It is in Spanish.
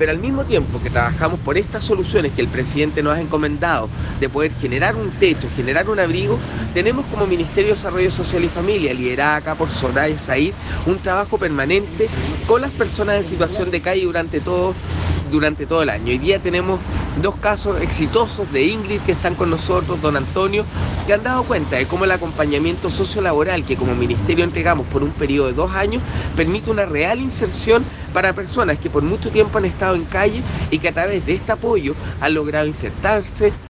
Pero al mismo tiempo que trabajamos por estas soluciones que el presidente nos ha encomendado, de poder generar un techo, generar un abrigo, tenemos como Ministerio de Desarrollo Social y Familia, liderada acá por Soraya Said, un trabajo permanente con las personas en situación de calle durante todo el año. Hoy día tenemos dos casos exitosos de Ingrid que están con nosotros, don Antonio, que han dado cuenta de cómo el acompañamiento sociolaboral que como ministerio entregamos por un periodo de 2 años permite una real inserción para personas que por mucho tiempo han estado en calle y que a través de este apoyo han logrado insertarse,